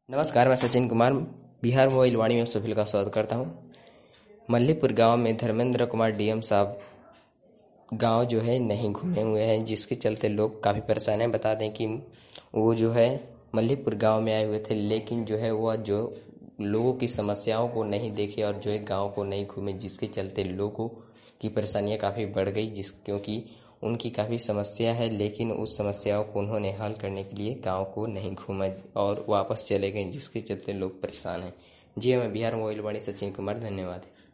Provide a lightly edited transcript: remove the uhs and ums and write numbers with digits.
नमस्कार, मैं सचिन कुमार बिहार मोबाइल वाणी में सभी का स्वागत करता हूं। मल्लीपुर गांव में धर्मेंद्र कुमार डीएम साहब गांव जो है नहीं घूमे हुए हैं, जिसके चलते लोग काफ़ी परेशान हैं। बता दें कि वो जो है मल्लीपुर गांव में आए हुए थे, लेकिन जो है वह जो लोगों की समस्याओं को नहीं देखे और जो है गांव को नहीं घूमे, जिसके चलते लोगों की परेशानियां काफ़ी बढ़ गई। क्योंकि उनकी काफ़ी समस्या है, लेकिन उस समस्याओं को उन्होंने हल करने के लिए गांव को नहीं घूमा और वापस चले गए, जिसके चलते लोग परेशान हैं। जी मैं बिहार मोबाइल वाणी सचिन कुमार, धन्यवाद।